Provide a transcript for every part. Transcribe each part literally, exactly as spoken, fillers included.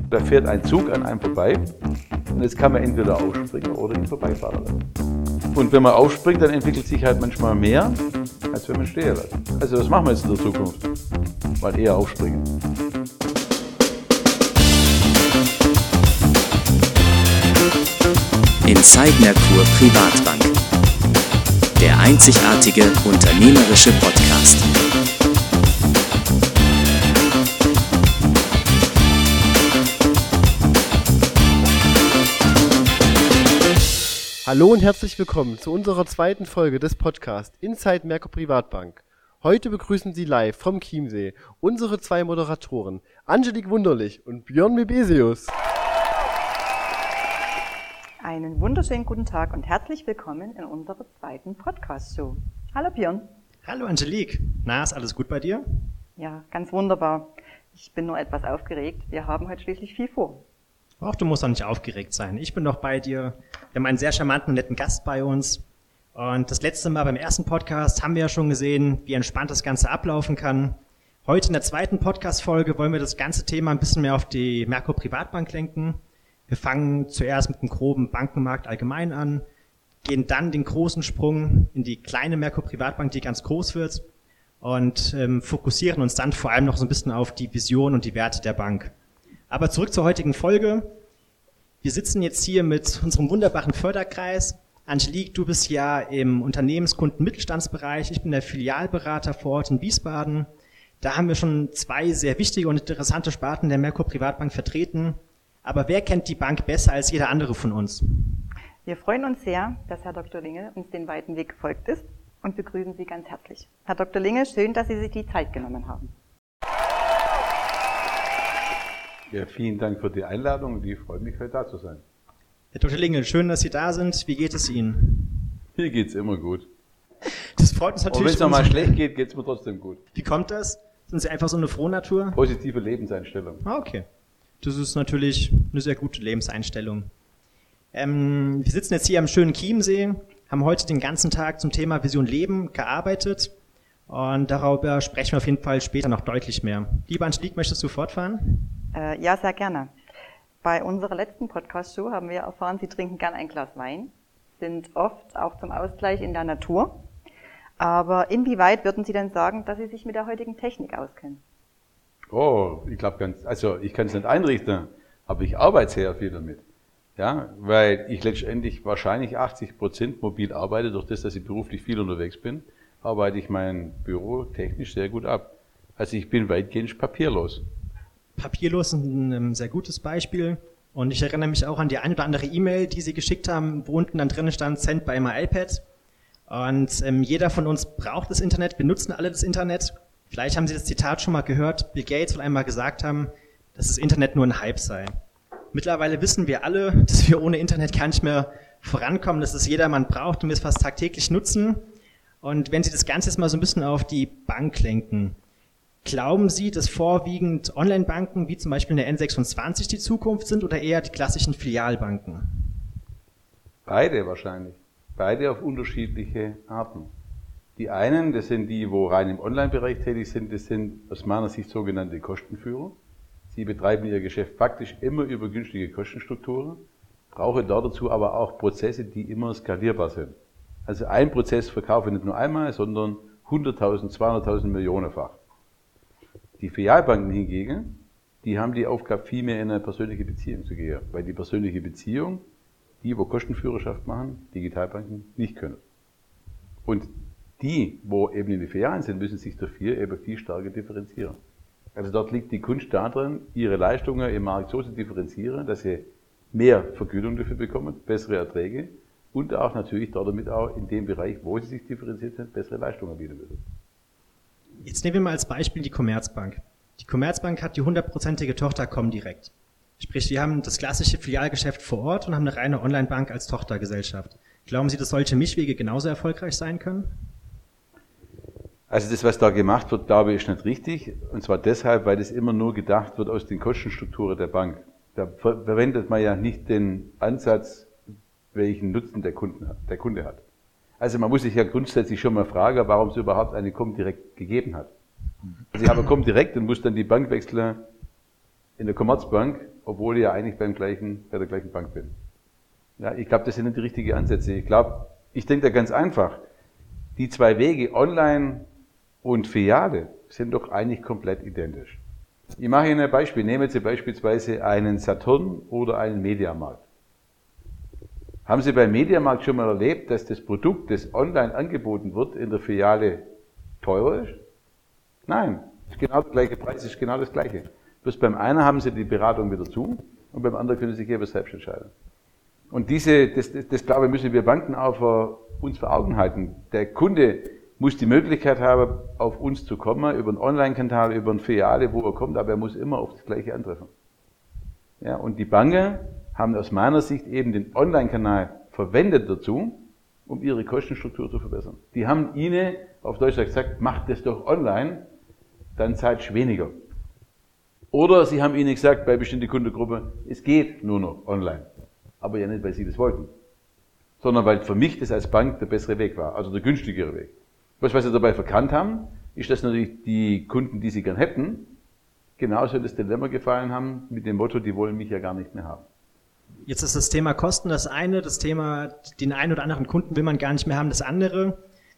Da fährt ein Zug an einem vorbei und jetzt kann man entweder aufspringen oder ihn vorbeifahren lassen. Und wenn man aufspringt, dann entwickelt sich halt manchmal mehr, als wenn man stehen lässt. Also das machen wir jetzt in der Zukunft. Mal eher aufspringen. Inside Merkur Privatbank. Der einzigartige unternehmerische Podcast. Hallo und herzlich willkommen zu unserer zweiten Folge des Podcasts Inside Merkur Privatbank. Heute begrüßen Sie live vom Chiemsee unsere zwei Moderatoren Angelique Wunderlich und Björn Mebesius. Einen wunderschönen guten Tag und herzlich willkommen in unserer zweiten Podcast-Show. Hallo Björn. Hallo Angelique. Na, ist alles gut bei dir? Ja, ganz wunderbar. Ich bin nur etwas aufgeregt. Wir haben heute schließlich viel vor. Ach, du musst doch nicht aufgeregt sein. Ich bin doch bei dir. Wir haben einen sehr charmanten, netten Gast bei uns. Und das letzte Mal beim ersten Podcast haben wir ja schon gesehen, wie entspannt das Ganze ablaufen kann. Heute in der zweiten Podcast-Folge wollen wir das ganze Thema ein bisschen mehr auf die Merkur Privatbank lenken. Wir fangen zuerst mit dem groben Bankenmarkt allgemein an, gehen dann den großen Sprung in die kleine Merkur Privatbank, die ganz groß wird, und ähm, fokussieren uns dann vor allem noch so ein bisschen auf die Vision und die Werte der Bank. Aber zurück zur heutigen Folge. Wir sitzen jetzt hier mit unserem wunderbaren Förderkreis. Angelique, du bist ja im Unternehmenskunden-Mittelstandsbereich. Ich bin der Filialberater vor Ort in Wiesbaden. Da haben wir schon zwei sehr wichtige und interessante Sparten der Merkur Privatbank vertreten. Aber wer kennt die Bank besser als jeder andere von uns? Wir freuen uns sehr, dass Herr Doktor Linge uns den weiten Weg gefolgt ist und begrüßen Sie ganz herzlich. Herr Doktor Linge, schön, dass Sie sich die Zeit genommen haben. Ja, vielen Dank für die Einladung. Ich freue mich, heute da zu sein. Herr Doktor Linge, schön, dass Sie da sind. Wie geht es Ihnen? Mir geht's immer gut. Das freut uns Und natürlich. wenn es noch mal schlecht geht, geht's mir trotzdem gut. Wie kommt das? Sind Sie einfach so eine Frohnatur? Positive Lebenseinstellung. Ah, okay. Das ist natürlich eine sehr gute Lebenseinstellung. Ähm, wir sitzen jetzt hier am schönen Chiemsee, haben heute den ganzen Tag zum Thema Vision Leben gearbeitet und darüber sprechen wir auf jeden Fall später noch deutlich mehr. Liebe Angelique, möchtest du fortfahren? Äh, ja, sehr gerne. Bei unserer letzten Podcast-Show haben wir erfahren, Sie trinken gern ein Glas Wein, sind oft auch zum Ausgleich in der Natur. Aber inwieweit würden Sie denn sagen, dass Sie sich mit der heutigen Technik auskennen? Oh, ich glaube ganz, also ich kann es nicht einrichten, aber ich arbeite sehr viel damit. Ja, weil ich letztendlich wahrscheinlich achtzig Prozent mobil arbeite, durch das, dass ich beruflich viel unterwegs bin, arbeite ich mein Büro technisch sehr gut ab. Also ich bin weitgehend papierlos. Papierlos ist ein sehr gutes Beispiel. Und ich erinnere mich auch an die eine oder andere E-Mail, die Sie geschickt haben, wo unten dann drin stand, send by my iPad. Und ähm, jeder von uns braucht das Internet, wir nutzen alle das Internet. Vielleicht haben Sie das Zitat schon mal gehört. Bill Gates soll einmal gesagt haben, dass das Internet nur ein Hype sei. Mittlerweile wissen wir alle, dass wir ohne Internet gar nicht mehr vorankommen, dass es jedermann braucht und wir es fast tagtäglich nutzen. Und wenn Sie das Ganze jetzt mal so ein bisschen auf die Bank lenken, glauben Sie, dass vorwiegend Online-Banken wie zum Beispiel eine N sechsundzwanzig die Zukunft sind oder eher die klassischen Filialbanken? Beide wahrscheinlich. Beide auf unterschiedliche Arten. Die einen, das sind die, wo rein im Online-Bereich tätig sind, das sind aus meiner Sicht sogenannte Kostenführer. Sie betreiben ihr Geschäft faktisch immer über günstige Kostenstrukturen, brauchen dort dazu aber auch Prozesse, die immer skalierbar sind. Also ein Prozess verkaufe ich nicht nur einmal, sondern hunderttausend, zweihunderttausend Millionenfach. Die Filialbanken hingegen, die haben die Aufgabe, viel mehr in eine persönliche Beziehung zu gehen, weil die persönliche Beziehung, die, wo Kostenführerschaft machen, Digitalbanken nicht können. Und die, wo eben in die Filialen sind, müssen sich dafür eben viel stärker differenzieren. Also dort liegt die Kunst darin, ihre Leistungen im Markt so zu differenzieren, dass sie mehr Vergütung dafür bekommen, bessere Erträge und auch natürlich dort damit auch in dem Bereich, wo sie sich differenziert sind, bessere Leistungen bieten müssen. Jetzt nehmen wir mal als Beispiel die Commerzbank. Die Commerzbank hat die hundertprozentige Tochter Comdirect. Sprich, wir haben das klassische Filialgeschäft vor Ort und haben eine reine Online-Bank als Tochtergesellschaft. Glauben Sie, dass solche Mischwege genauso erfolgreich sein können? Also das, was da gemacht wird, glaube ich, ist nicht richtig. Und zwar deshalb, weil das immer nur gedacht wird aus den Kostenstrukturen der Bank. Da ver- verwendet man ja nicht den Ansatz, welchen Nutzen der, Kunden hat, der Kunde hat. Also man muss sich ja grundsätzlich schon mal fragen, warum es überhaupt eine Comdirect gegeben hat. Also ich habe Comdirect und muss dann die Bank wechseln in der Commerzbank obwohl ich ja eigentlich beim gleichen, bei der gleichen Bank bin. Ja, ich glaube, das sind nicht die richtigen Ansätze. Ich glaube, ich denke da ganz einfach. Die zwei Wege, Online und Filiale, sind doch eigentlich komplett identisch. Ich mache Ihnen ein Beispiel. Nehmen Sie beispielsweise einen Saturn oder einen Mediamarkt. Haben Sie beim Mediamarkt schon mal erlebt, dass das Produkt, das online angeboten wird, in der Filiale teurer ist? Nein, ist genau der gleiche Preis, ist genau das gleiche. Bloß beim einen haben Sie die Beratung wieder zu und beim anderen können Sie sich eben selbst entscheiden. Und diese, das, das, das glaube ich, müssen wir Banken auch für uns vor Augen halten. Der Kunde muss die Möglichkeit haben, auf uns zu kommen, über einen Online-Kanal, über eine Filiale, wo er kommt, aber er muss immer auf das Gleiche antreffen. Ja, und die Banken haben aus meiner Sicht eben den Online-Kanal verwendet dazu, um ihre Kostenstruktur zu verbessern. Die haben Ihnen auf Deutsch gesagt, macht das doch online, dann zahlt ihr weniger. Oder sie haben Ihnen gesagt, bei bestimmten Kundengruppen, es geht nur noch online. Aber ja nicht, weil Sie das wollten, sondern weil für mich das als Bank der bessere Weg war, also der günstigere Weg. Was, was Sie dabei verkannt haben, ist, dass natürlich die Kunden, die Sie gern hätten, genauso in das Dilemma gefallen haben, mit dem Motto, die wollen mich ja gar nicht mehr haben. Jetzt ist das Thema Kosten das eine, das Thema, den einen oder anderen Kunden will man gar nicht mehr haben, das andere.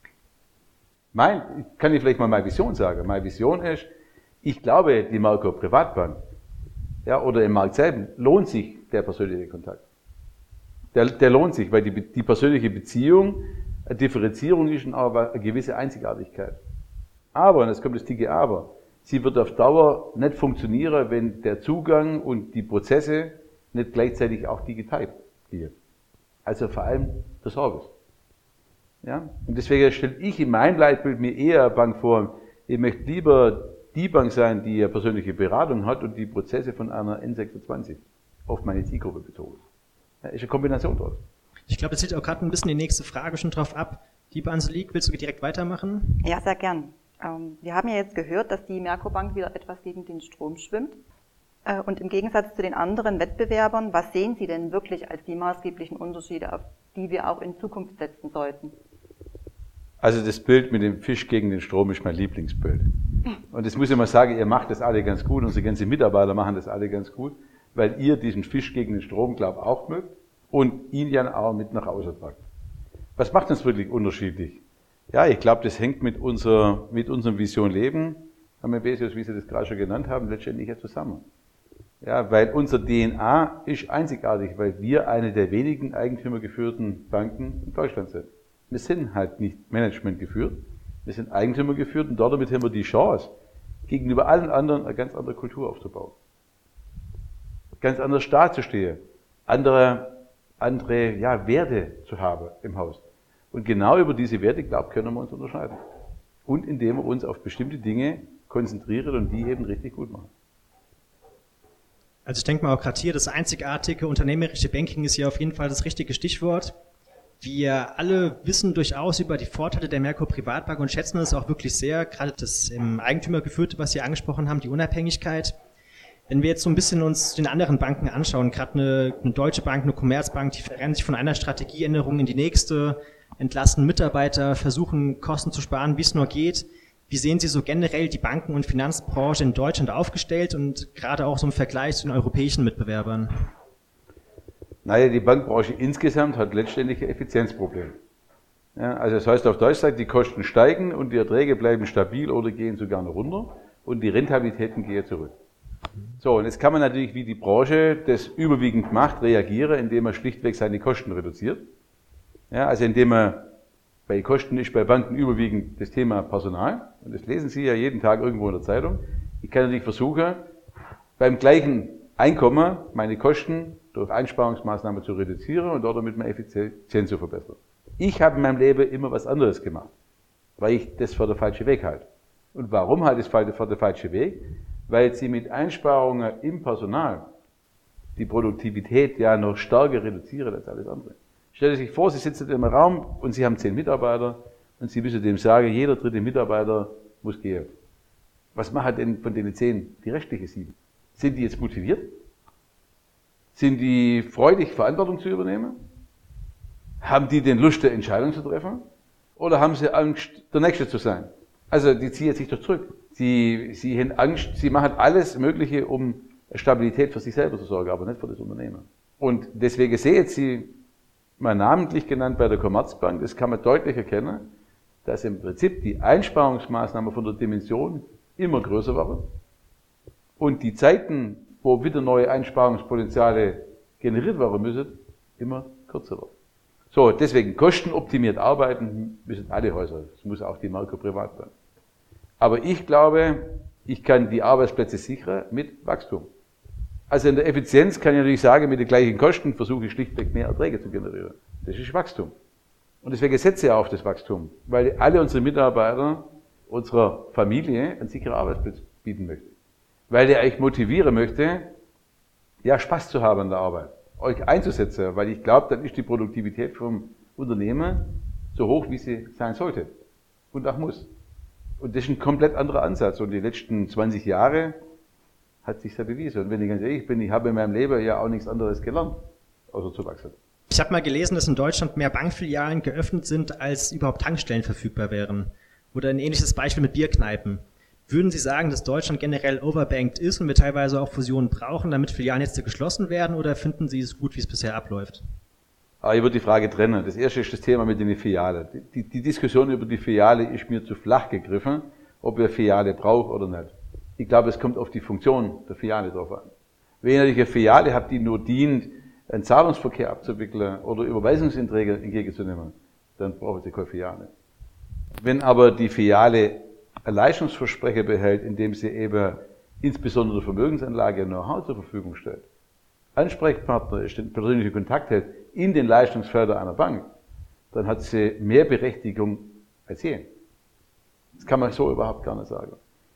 Mein, kann ich vielleicht mal meine Vision sagen. Meine Vision ist, ich glaube, die Merkur Privatbank, ja, oder im Markt selbst, lohnt sich der persönliche Kontakt. Der, der lohnt sich, weil die, die persönliche Beziehung, eine Differenzierung ist und auch eine gewisse Einzigartigkeit. Aber, und jetzt kommt das dicke Aber, sie wird auf Dauer nicht funktionieren, wenn der Zugang und die Prozesse nicht gleichzeitig auch digital gehen. Also vor allem der Service. Ja? Und deswegen stelle ich in meinem Leitbild mir eher eine Bank vor, ich möchte lieber die Bank sein, die eine persönliche Beratung hat und die Prozesse von einer N sechsundzwanzig auf meine Zielgruppe bezogen. Ja, ist eine Kombination dort. Ich glaube, das zieht auch gerade ein bisschen die nächste Frage schon drauf ab. Liebe Angelique, willst du direkt weitermachen? Ja, sehr gern. Ähm, wir haben ja jetzt gehört, dass die Merkur Bank wieder etwas gegen den Strom schwimmt. Äh, und im Gegensatz zu den anderen Wettbewerbern, was sehen Sie denn wirklich als die maßgeblichen Unterschiede, auf die wir auch in Zukunft setzen sollten? Also das Bild mit dem Fisch gegen den Strom ist mein Lieblingsbild. Und das muss ich mal sagen, ihr macht das alle ganz gut, unsere ganzen Mitarbeiter machen das alle ganz gut, weil ihr diesen Fisch gegen den Strom, glaube ich, auch mögt und ihn ja auch mit nach Hause tragt. Was macht uns wirklich unterschiedlich? Ja, ich glaube, das hängt mit unserer, mit unserem Vision Leben, Herr Mebesius, wie Sie das gerade schon genannt haben, letztendlich ja zusammen. Ja, weil unser D N A ist einzigartig, weil wir eine der wenigen eigentümergeführten Banken in Deutschland sind. Wir sind halt nicht Management geführt, wir sind Eigentümer geführt und damit haben wir die Chance, gegenüber allen anderen eine ganz andere Kultur aufzubauen. Ganz anders dazustehen, andere, andere ja, Werte zu haben im Haus. Und genau über diese Werte, glaube ich, können wir uns unterscheiden. Und indem wir uns auf bestimmte Dinge konzentrieren und die eben richtig gut machen. Also ich denke mal auch gerade hier, das einzigartige unternehmerische Banking ist hier auf jeden Fall das richtige Stichwort. Wir alle wissen durchaus über die Vorteile der Merkur Privatbank und schätzen es auch wirklich sehr, gerade das im Eigentümer geführte, was Sie angesprochen haben, die Unabhängigkeit. Wenn wir jetzt so ein bisschen uns den anderen Banken anschauen, gerade eine, eine Deutsche Bank, eine Commerzbank, die verrennen sich von einer Strategieänderung in die nächste, entlassen Mitarbeiter, versuchen Kosten zu sparen, wie es nur geht. Wie sehen Sie so generell die Banken- und Finanzbranche in Deutschland aufgestellt und gerade auch so im Vergleich zu den europäischen Mitbewerbern? Naja, die Bankbranche insgesamt hat letztendlich ein Effizienzproblem. Ja, also das heißt auf Deutsch sagt, die Kosten steigen und die Erträge bleiben stabil oder gehen sogar noch runter und die Rentabilitäten gehen zurück. So, und jetzt kann man natürlich, wie die Branche das überwiegend macht, reagieren, indem man schlichtweg seine Kosten reduziert. Ja, also indem man, bei Kosten ist bei Banken überwiegend das Thema Personal, und das lesen Sie ja jeden Tag irgendwo in der Zeitung. Ich kann natürlich versuchen, beim gleichen Einkommen meine Kosten durch Einsparungsmaßnahmen zu reduzieren und damit meine Effizienz zu verbessern. Ich habe in meinem Leben immer was anderes gemacht, weil ich das für den falschen Weg halte. Und warum halte ich es für den falschen Weg? Weil Sie mit Einsparungen im Personal die Produktivität ja noch stärker reduzieren als alles andere. Stellen Sie sich vor, Sie sitzen in einem Raum und Sie haben zehn Mitarbeiter und Sie müssen dem sagen, jeder dritte Mitarbeiter muss gehen. Was machen denn von den zehn die restlichen sieben? Sind die jetzt motiviert? Sind die freudig, Verantwortung zu übernehmen? Haben die denn Lust, eine Entscheidung zu treffen? Oder haben sie Angst, der Nächste zu sein? Also die ziehen sich doch zurück. Sie, sie haben Angst, sie machen alles Mögliche, um Stabilität für sich selber zu sorgen, aber nicht für das Unternehmen. Und deswegen sehe ich Sie mal namentlich genannt bei der Commerzbank, das kann man deutlich erkennen, dass im Prinzip die Einsparungsmaßnahmen von der Dimension immer größer waren und die Zeiten, wo wieder neue Einsparungspotenziale generiert werden müssen, immer kürzer werden. So, deswegen kostenoptimiert arbeiten müssen alle Häuser. Das muss auch die Merkur Privatbank. Aber ich glaube, ich kann die Arbeitsplätze sichern mit Wachstum. Also in der Effizienz kann ich natürlich sagen, mit den gleichen Kosten versuche ich schlichtweg mehr Erträge zu generieren. Das ist Wachstum. Und deswegen setze ich auf das Wachstum, weil alle unsere Mitarbeiter unserer Familie einen sicheren Arbeitsplatz bieten möchte. Weil ich euch motivieren möchte, ja, Spaß zu haben an der Arbeit, euch einzusetzen, weil ich glaube, dann ist die Produktivität vom Unternehmen so hoch, wie sie sein sollte und auch muss. Und das ist ein komplett anderer Ansatz. Und die letzten zwanzig Jahre hat sich ja bewiesen. Und wenn ich ganz ehrlich bin, ich habe in meinem Leben ja auch nichts anderes gelernt, außer zu wachsen. Ich habe mal gelesen, dass in Deutschland mehr Bankfilialen geöffnet sind, als überhaupt Tankstellen verfügbar wären. Oder ein ähnliches Beispiel mit Bierkneipen. Würden Sie sagen, dass Deutschland generell overbanked ist und wir teilweise auch Fusionen brauchen, damit Filialnetze geschlossen werden, oder finden Sie es gut, wie es bisher abläuft? Aber ich würde die Frage trennen. Das erste ist das Thema mit den Filialen. Die, die Diskussion über die Filiale ist mir zu flach gegriffen, ob wir Filiale brauchen oder nicht. Ich glaube, es kommt auf die Funktion der Filiale drauf an. Wenn ihr natürlich eine Filiale habt, die nur dient, einen Zahlungsverkehr abzuwickeln oder Überweisungsinträge entgegenzunehmen, dann braucht ihr keine Filiale. Wenn aber die Filiale ein Leistungsversprechen behält, indem sie eben insbesondere Vermögensanlage und Know-how zur Verfügung stellt, Ansprechpartner ist, den persönlichen Kontakt hält in den Leistungsfeldern einer Bank, dann hat sie mehr Berechtigung als je. Das kann man so überhaupt gar nicht sagen.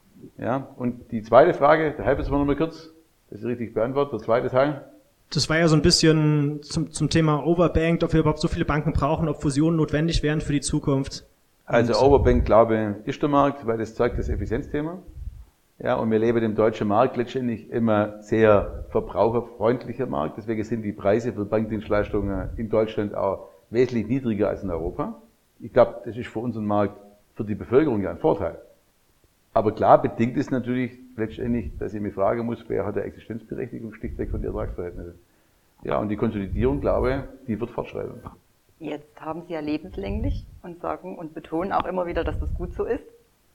Ja, und die zweite Frage, da helfen Sie mir noch mal kurz, das ist richtig beantwortet, der zweite Teil. Das war ja so ein bisschen zum, zum Thema Overbanked, ob wir überhaupt so viele Banken brauchen, ob Fusionen notwendig wären für die Zukunft. Also Overbanked, glaube ich, ist der Markt, weil das zeigt das Effizienzthema. Ja, und wir leben im deutschen Markt letztendlich immer sehr verbraucherfreundlicher Markt. Deswegen sind die Preise für Bankdienstleistungen in Deutschland auch wesentlich niedriger als in Europa. Ich glaube, das ist für unseren Markt, für die Bevölkerung ja ein Vorteil. Aber klar bedingt es natürlich letztendlich, dass ich mich fragen muss, wer hat der Existenzberechtigung, schlichtweg von den Ertragsverhältnissen. Ja, und die Konsolidierung, glaube ich, die wird fortschreiten. Jetzt haben Sie ja lebenslänglich und sagen und betonen auch immer wieder, dass das gut so ist.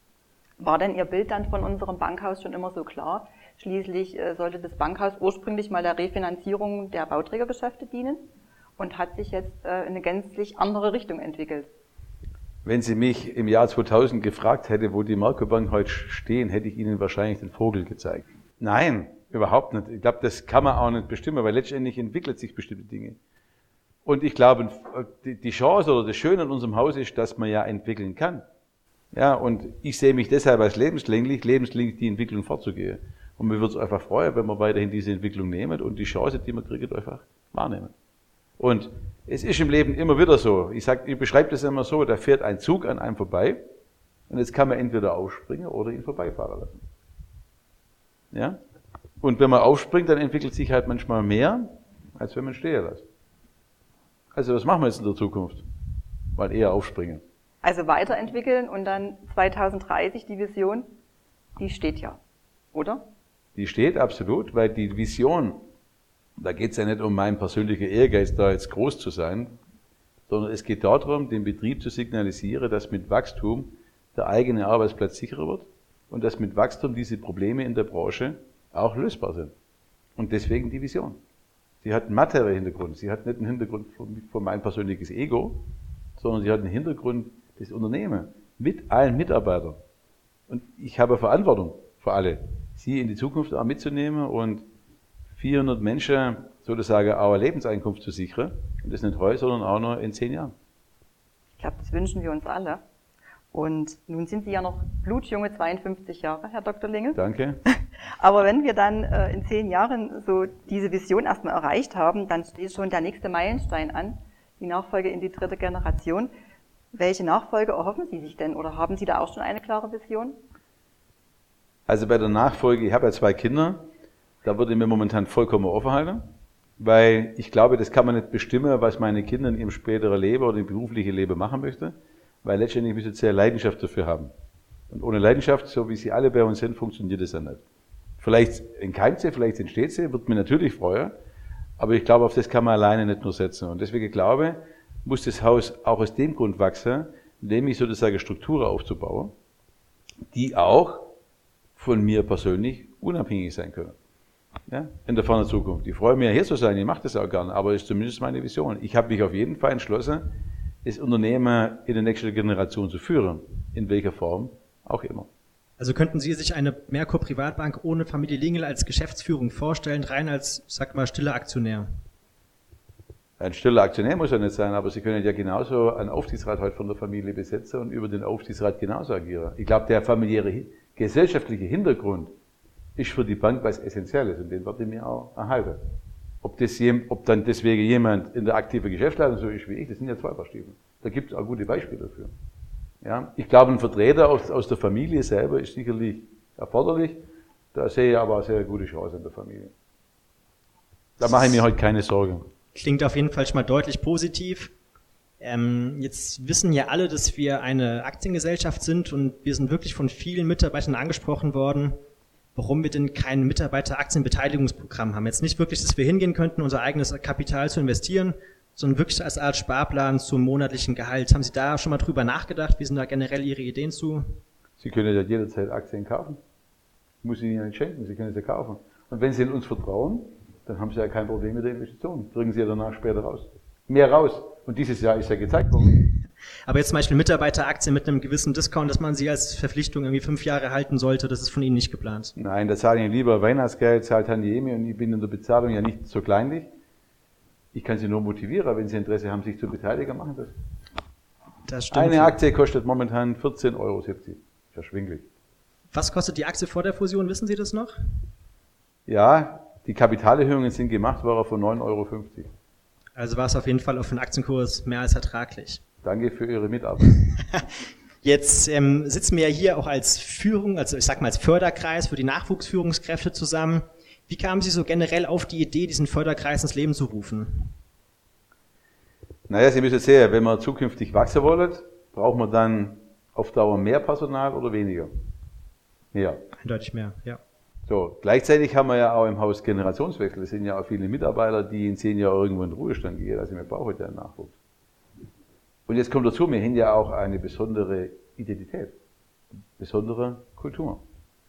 War denn Ihr Bild dann von unserem Bankhaus schon immer so klar? Schließlich äh, sollte das Bankhaus ursprünglich mal der Refinanzierung der Bauträgergeschäfte dienen und hat sich jetzt äh, in eine gänzlich andere Richtung entwickelt. Wenn Sie mich im Jahr zweitausend gefragt hätte, wo die Merkur Bank heute stehen, hätte ich Ihnen wahrscheinlich den Vogel gezeigt. Nein, überhaupt nicht. Ich glaube, das kann man auch nicht bestimmen, weil letztendlich entwickelt sich bestimmte Dinge. Und ich glaube, die Chance oder das Schöne an unserem Haus ist, dass man ja entwickeln kann. Ja, und ich sehe mich deshalb als lebenslänglich, lebenslänglich die Entwicklung fortzugehen. Und mir würde es einfach freuen, wenn wir weiterhin diese Entwicklung nehmen und die Chance, die man kriegt, einfach wahrnehmen. Und es ist im Leben immer wieder so. Ich sag, ich beschreibe das immer so, da fährt ein Zug an einem vorbei und jetzt kann man entweder aufspringen oder ihn vorbeifahren lassen. Ja? Und wenn man aufspringt, dann entwickelt sich halt manchmal mehr, als wenn man stehen lässt. Also was machen wir jetzt in der Zukunft? Mal eher aufspringen. Also weiterentwickeln und dann zweitausenddreißig die Vision, die steht ja, oder? Die steht absolut, weil die Vision, da geht es ja nicht um meinen persönlichen Ehrgeiz, da jetzt groß zu sein, sondern es geht darum, dem Betrieb zu signalisieren, dass mit Wachstum der eigene Arbeitsplatz sicherer wird und dass mit Wachstum diese Probleme in der Branche auch lösbar sind. Und deswegen die Vision. Sie hat einen materiellen Hintergrund, sie hat nicht einen Hintergrund von, von mein persönliches Ego, sondern sie hat einen Hintergrund des Unternehmens mit allen Mitarbeitern. Und ich habe Verantwortung für alle, sie in die Zukunft auch mitzunehmen und vierhundert Menschen sozusagen auch eine Lebenseinkunft zu sichern. Und das nicht heute, sondern auch noch in zehn Jahren. Ich glaube, das wünschen wir uns alle. Und nun sind Sie ja noch blutjunge zweiundfünfzig Jahre, Herr Doktor Lingel. Danke. Aber wenn wir dann äh, in zehn Jahren so diese Vision erstmal erreicht haben, dann steht schon der nächste Meilenstein an, die Nachfolge in die dritte Generation. Welche Nachfolge erhoffen Sie sich denn oder haben Sie da auch schon eine klare Vision? Also bei der Nachfolge, ich habe ja zwei Kinder, da würde ich mir momentan vollkommen offen halten, weil ich glaube, das kann man nicht bestimmen, was meine Kinder in ihrem späteren Leben oder im beruflichen Leben machen möchten, weil letztendlich müssen sie ja Leidenschaft dafür haben. Und ohne Leidenschaft, so wie sie alle bei uns sind, funktioniert das ja nicht. Vielleicht entkeimt sie, vielleicht entsteht sie, wird mich natürlich freuen. Aber ich glaube, auf das kann man alleine nicht nur setzen. Und deswegen glaube ich, muss das Haus auch aus dem Grund wachsen, nämlich sozusagen Strukturen aufzubauen, die auch von mir persönlich unabhängig sein können. Ja, in der fernen Zukunft. Ich freue mich, hier zu sein, ich mache das auch gerne, aber das ist zumindest meine Vision. Ich habe mich auf jeden Fall entschlossen, das Unternehmen in der nächsten Generation zu führen, in welcher Form auch immer. Also könnten Sie sich eine Merkur Privatbank ohne Familie Lingel als Geschäftsführung vorstellen, rein als, sag mal, stiller Aktionär? Ein stiller Aktionär muss ja nicht sein, aber Sie können ja genauso einen Aufsichtsrat heute von der Familie besetzen und über den Aufsichtsrat genauso agieren. Ich glaube, der familiäre, gesellschaftliche Hintergrund ist für die Bank was Essentielles und den werde ich mir auch erhalten. Ob, das, ob dann deswegen jemand in der aktiven Geschäftsleitung so ist wie ich, das sind ja zwei Paar Stiefel. Da gibt es auch gute Beispiele dafür. Ja, ich glaube, ein Vertreter aus, aus der Familie selber ist sicherlich erforderlich. Da sehe ich aber auch sehr gute Chance in der Familie. Da mache ich mir heute keine Sorgen. Klingt auf jeden Fall schon mal deutlich positiv. Ähm, jetzt wissen ja alle, dass wir eine Aktiengesellschaft sind und wir sind wirklich von vielen Mitarbeitern angesprochen worden, warum wir denn kein Mitarbeiteraktienbeteiligungsprogramm haben. Jetzt nicht wirklich, dass wir hingehen könnten, unser eigenes Kapital zu investieren, sondern wirklich als Art Sparplan zum monatlichen Gehalt. Haben Sie da schon mal drüber nachgedacht? Wie sind da generell Ihre Ideen zu? Sie können ja jederzeit Aktien kaufen. Ich muss Ihnen ja nicht schenken, Sie können sie kaufen. Und wenn Sie in uns vertrauen, dann haben Sie ja kein Problem mit der Investition. Kriegen Sie ja danach später raus. Mehr raus. Und dieses Jahr ist ja gezeigt worden. Aber jetzt zum Beispiel Mitarbeiteraktien mit einem gewissen Discount, dass man sie als Verpflichtung irgendwie fünf Jahre halten sollte, das ist von Ihnen nicht geplant? Nein, da zahle ich lieber Weihnachtsgeld, zahlt Tantieme und ich bin in der Bezahlung ja nicht so kleinlich. Ich kann Sie nur motivieren, wenn Sie Interesse haben, sich zu beteiligen, machen das. Das stimmt. Eine Aktie kostet momentan vierzehn Euro siebzig. Verschwinglich. Was kostet die Aktie vor der Fusion, wissen Sie das noch? Ja, die Kapitalerhöhungen sind gemacht worden von neun Euro fünfzig. Also war es auf jeden Fall auf den Aktienkurs mehr als ertraglich. Danke für Ihre Mitarbeit. Jetzt ähm, sitzen wir ja hier auch als Führung, also ich sag mal als Förderkreis für die Nachwuchsführungskräfte zusammen. Wie kamen Sie so generell auf die Idee, diesen Förderkreis ins Leben zu rufen? Naja, Sie müssen sehen, wenn wir zukünftig wachsen wollen, braucht man dann auf Dauer mehr Personal oder weniger? Mehr. Eindeutig mehr, ja. So, gleichzeitig haben wir ja auch im Haus Generationswechsel. Es sind ja auch viele Mitarbeiter, die in zehn Jahren irgendwo in den Ruhestand gehen. Also wir brauchen ja einen Nachwuchs. Und jetzt kommt dazu, wir haben ja auch eine besondere Identität, besondere Kultur.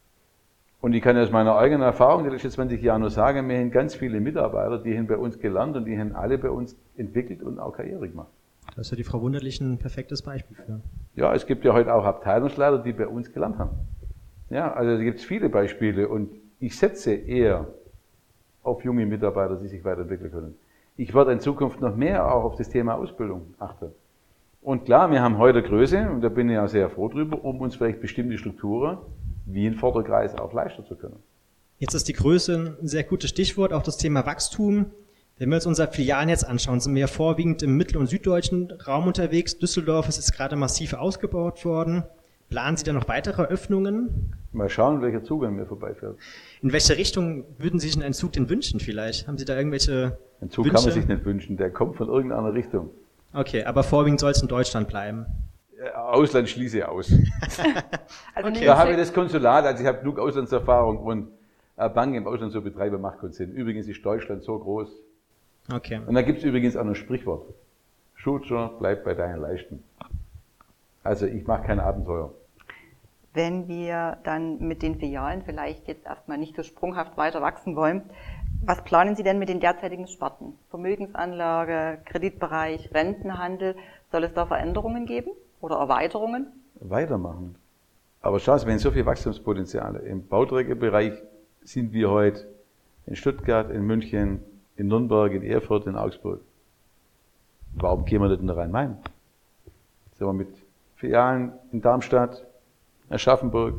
Und ich kann aus meiner eigenen Erfahrung die letzten zwanzig Jahre nur sagen, wir haben ganz viele Mitarbeiter, die haben bei uns gelernt und die haben alle bei uns entwickelt und auch Karriere gemacht. Das ist ja die Frau Wunderlich ein perfektes Beispiel für. Ja, es gibt ja heute auch Abteilungsleiter, die bei uns gelernt haben. Ja, also da gibt es viele Beispiele und ich setze eher auf junge Mitarbeiter, die sich weiterentwickeln können. Ich werde in Zukunft noch mehr auch auf das Thema Ausbildung achten. Und klar, wir haben heute Größe, und da bin ich auch sehr froh drüber, um uns vielleicht bestimmte Strukturen wie ein Vorderkreis auch leisten zu können. Jetzt ist die Größe ein sehr gutes Stichwort, auch das Thema Wachstum. Wenn wir uns unser Filialnetz anschauen, sind wir ja vorwiegend im mittel- und süddeutschen Raum unterwegs. Düsseldorf ist jetzt gerade massiv ausgebaut worden. Planen Sie da noch weitere Öffnungen? Mal schauen, welcher Zug an mir vorbeifährt. In welche Richtung würden Sie sich einen Zug denn wünschen vielleicht? Haben Sie da irgendwelche Einen Zug Wünsche? kann man sich nicht wünschen, der kommt von irgendeiner Richtung. Okay, aber vorwiegend soll es in Deutschland bleiben. Ausland schließe ich aus. Also Okay. Da habe ich das Konsulat, also ich habe genug Auslandserfahrung und Banken im Ausland zu betreiben macht keinen Sinn. Übrigens ist Deutschland so groß. Okay. Und da gibt es übrigens auch noch ein Sprichwort. Schutscher, bleib bei deinen Leisten. Also ich mache kein Abenteuer. Wenn wir dann mit den Filialen vielleicht jetzt erstmal nicht so sprunghaft weiter wachsen wollen, was planen Sie denn mit den derzeitigen Sparten? Vermögensanlage, Kreditbereich, Rentenhandel, soll es da Veränderungen geben oder Erweiterungen? Weitermachen. Aber schau, wir haben so viel Wachstumspotenziale. Im Bauträgerbereich sind wir heute in Stuttgart, in München, in Nürnberg, in Erfurt, in Augsburg. Warum gehen wir nicht in den Rhein-Main? Sind wir mit Filialen in Darmstadt, Aschaffenburg,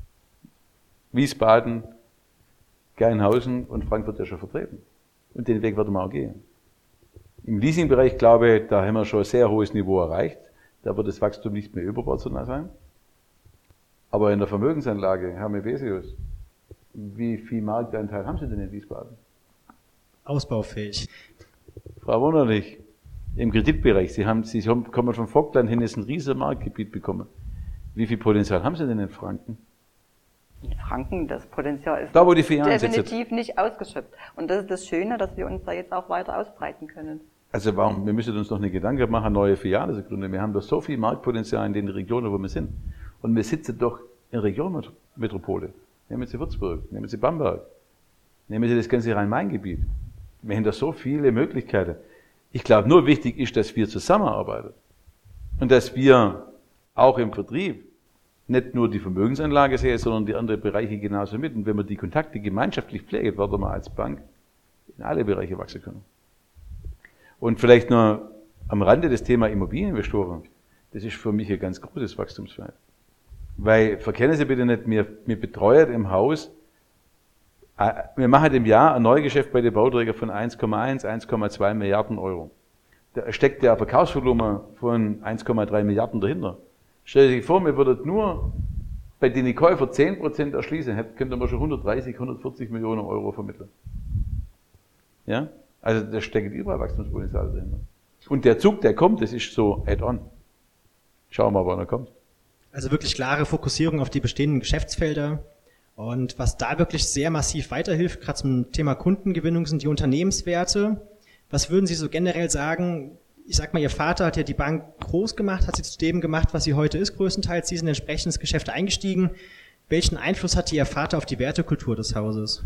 Wiesbaden, Geinhausen und Frankfurt ja schon vertreten. Und den Weg werden wir auch gehen. Im Leasingbereich, glaube ich, da haben wir schon ein sehr hohes Niveau erreicht. Da wird das Wachstum nicht mehr überproportional sein. Aber in der Vermögensanlage, Herr Mevesius, wie viel Marktanteil haben Sie denn in Wiesbaden? Ausbaufähig. Frau Wunderlich, im Kreditbereich, Sie, haben, Sie kommen vom Vogtland hin, ist ein riesiges Marktgebiet bekommen. Wie viel Potenzial haben Sie denn in Franken? In Franken, das Potenzial ist da, wo die Filialen definitiv sitzen. nicht ausgeschöpft. Und das ist das Schöne, dass wir uns da jetzt auch weiter ausbreiten können. Also warum, wir müssen uns noch eine Gedanken machen, neue Filialen zu gründen. Wir haben doch so viel Marktpotenzial in den Regionen, wo wir sind. Und wir sitzen doch in Regionmetropole. Nehmen Sie Würzburg, nehmen Sie Bamberg, nehmen Sie das ganze Rhein-Main-Gebiet. Wir haben da so viele Möglichkeiten. Ich glaube, nur wichtig ist, dass wir zusammenarbeiten. Und dass wir auch im Vertrieb nicht nur die Vermögensanlage sehen, sondern die anderen Bereiche genauso mit. Und wenn wir die Kontakte gemeinschaftlich pflegen, werden wir als Bank in alle Bereiche wachsen können. Und vielleicht noch am Rande das Thema Immobilieninvestoren. Das ist für mich ein ganz großes Wachstumsfeld. Weil, verkennen Sie bitte nicht, wir, wir betreuen im Haus, wir machen im Jahr ein Neugeschäft bei den Bauträgern von eins Komma eins, eins Komma zwei Milliarden Euro. Da steckt ja ein Verkaufsvolumen von eins Komma drei Milliarden dahinter. Stell dir vor, wir würden nur bei den Käufern zehn Prozent erschließen, könnten wir schon hundertdreißig, hundertvierzig Millionen Euro vermitteln. Ja? Also da steckt überall Wachstumspotenzial drin. Und der Zug, der kommt, das ist so add-on. Schauen wir mal, wann er kommt. Also wirklich klare Fokussierung auf die bestehenden Geschäftsfelder. Und was da wirklich sehr massiv weiterhilft, gerade zum Thema Kundengewinnung, sind die Unternehmenswerte. Was würden Sie so generell sagen? Ich sag mal, Ihr Vater hat ja die Bank groß gemacht, hat sie zu dem gemacht, was sie heute ist, größtenteils. Sie sind entsprechend ins Geschäft eingestiegen. Welchen Einfluss hatte Ihr Vater auf die Wertekultur des Hauses?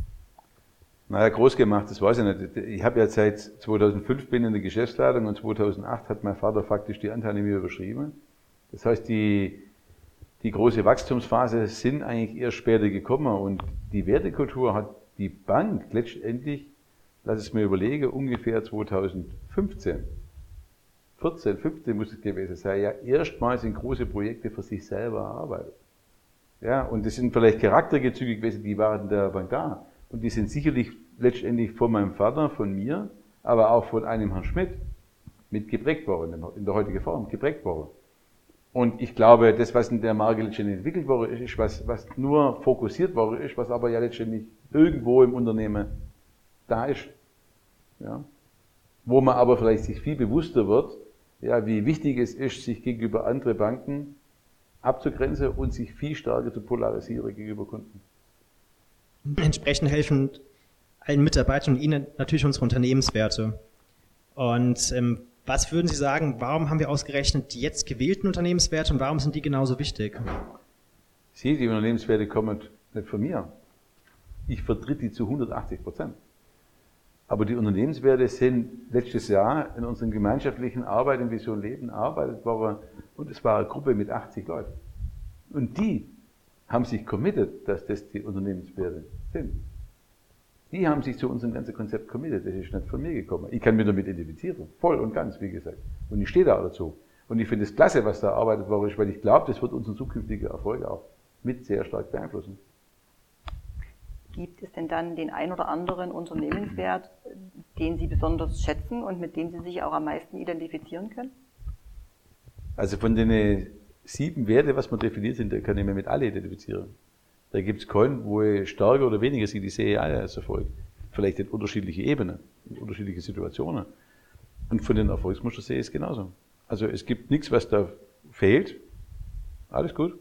Naja, groß gemacht, das weiß ich nicht. Ich habe ja seit zweitausendfünf bin in der Geschäftsleitung und zweitausendacht hat mein Vater faktisch die Anteile mir überschrieben. Das heißt, die, die große Wachstumsphase sind eigentlich erst später gekommen und die Wertekultur hat die Bank letztendlich, lass es mir überlegen, ungefähr zweitausendfünfzehn, vierzehn, fünfzehn muss es gewesen sein, ja erstmals in große Projekte für sich selber erarbeitet. Ja, und das sind vielleicht Charaktergezüge gewesen, die waren in der Bank da. Und die sind sicherlich letztendlich von meinem Vater, von mir, aber auch von einem Herrn Schmidt mit geprägt worden, in der heutigen Form, geprägt worden. Und ich glaube, das, was in der Marke letztendlich entwickelt worden ist, ist was, was nur fokussiert worden ist, was aber ja letztendlich irgendwo im Unternehmen da ist. Ja. Wo man aber vielleicht sich viel bewusster wird, ja, wie wichtig es ist, sich gegenüber anderen Banken abzugrenzen und sich viel stärker zu polarisieren gegenüber Kunden. Entsprechend helfen allen Mitarbeitern und Ihnen natürlich unsere Unternehmenswerte. Und ähm, was würden Sie sagen, warum haben wir ausgerechnet die jetzt gewählten Unternehmenswerte und warum sind die genauso wichtig? Sie, die Unternehmenswerte kommen nicht von mir. Ich vertrete die zu hundertachtzig Prozent. Aber die Unternehmenswerte sind letztes Jahr in unserer gemeinschaftlichen Arbeit in Vision Leben erarbeitet worden und es war eine Gruppe mit achtzig Leuten. Und die haben sich committed, dass das die Unternehmenswerte sind. Die haben sich zu unserem ganzen Konzept committed. Das ist nicht von mir gekommen. Ich kann mich damit identifizieren. Voll und ganz, wie gesagt. Und ich stehe da dazu. Und ich finde es klasse, was da erarbeitet worden ist, weil ich glaube, das wird unseren zukünftigen Erfolg auch mit sehr stark beeinflussen. Gibt es denn dann den ein oder anderen Unternehmenswert, den Sie besonders schätzen und mit dem Sie sich auch am meisten identifizieren können? Also von den sieben Werte, was man definiert sind, da kann ich mich mit alle identifizieren. Da gibt es keinen, wo ich stärker oder weniger sehe, die sehe ich alle als Erfolg. Vielleicht in unterschiedliche Ebenen, in unterschiedliche Situationen. Und von den Erfolgsmustern sehe ich es genauso. Also es gibt nichts, was da fehlt. Alles gut.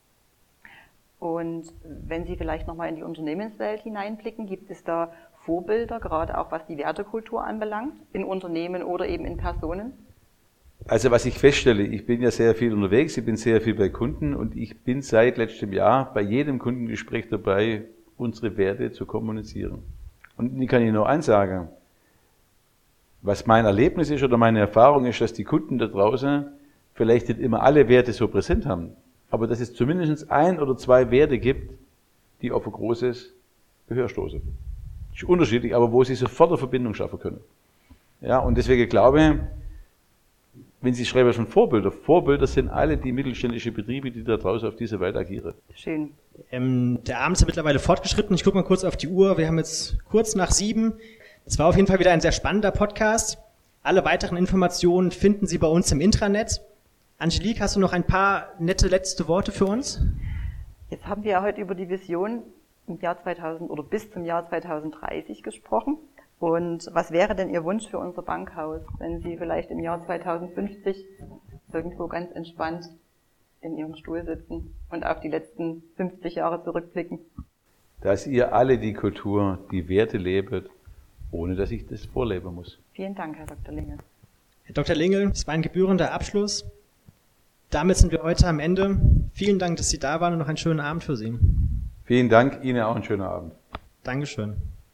Und wenn Sie vielleicht nochmal in die Unternehmenswelt hineinblicken, gibt es da Vorbilder, gerade auch was die Wertekultur anbelangt, in Unternehmen oder eben in Personen? Also was ich feststelle, ich bin ja sehr viel unterwegs, ich bin sehr viel bei Kunden und ich bin seit letztem Jahr bei jedem Kundengespräch dabei, unsere Werte zu kommunizieren. Und ich kann Ihnen nur eins sagen, was mein Erlebnis ist oder meine Erfahrung ist, dass die Kunden da draußen vielleicht nicht immer alle Werte so präsent haben, aber dass es zumindest ein oder zwei Werte gibt, die auf ein großes Gehör stoßen. Das ist unterschiedlich, aber wo sie sofort eine Verbindung schaffen können. Ja, und deswegen glaube ich, wenn Sie schreiben schon Vorbilder, Vorbilder sind alle die mittelständischen Betriebe, die da draußen auf dieser Welt agieren. Schön. Ähm, der Abend ist ja mittlerweile fortgeschritten. Ich gucke mal kurz auf die Uhr. Wir haben jetzt kurz nach sieben. Es war auf jeden Fall wieder ein sehr spannender Podcast. Alle weiteren Informationen finden Sie bei uns im Intranet. Angelique, hast du noch ein paar nette letzte Worte für uns? Jetzt haben wir ja heute über die Vision im Jahr zweitausend oder bis zum Jahr zweitausenddreißig gesprochen. Und was wäre denn Ihr Wunsch für unser Bankhaus, wenn Sie vielleicht im Jahr zweitausendfünfzig irgendwo ganz entspannt in ihrem Stuhl sitzen und auf die letzten fünfzig Jahre zurückblicken. Dass ihr alle die Kultur, die Werte lebet, ohne dass ich das vorleben muss. Vielen Dank, Herr Doktor Lingel. Herr Doktor Lingel, es war ein gebührender Abschluss. Damit sind wir heute am Ende. Vielen Dank, dass Sie da waren und noch einen schönen Abend für Sie. Vielen Dank, Ihnen auch einen schönen Abend. Dankeschön.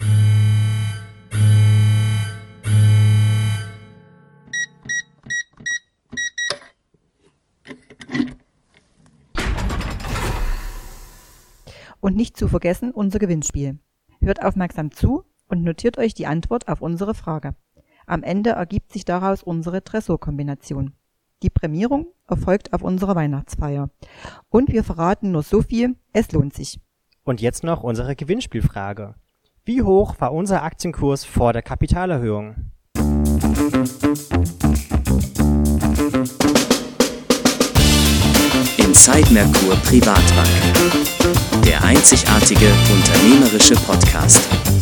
Und nicht zu vergessen unser Gewinnspiel. Hört aufmerksam zu und notiert euch die Antwort auf unsere Frage. Am Ende ergibt sich daraus unsere Tresorkombination. Die Prämierung erfolgt auf unserer Weihnachtsfeier. Und wir verraten nur so viel, es lohnt sich. Und jetzt noch unsere Gewinnspielfrage. Wie hoch war unser Aktienkurs vor der Kapitalerhöhung? Inside Merkur Privatbank. Der einzigartige unternehmerische Podcast.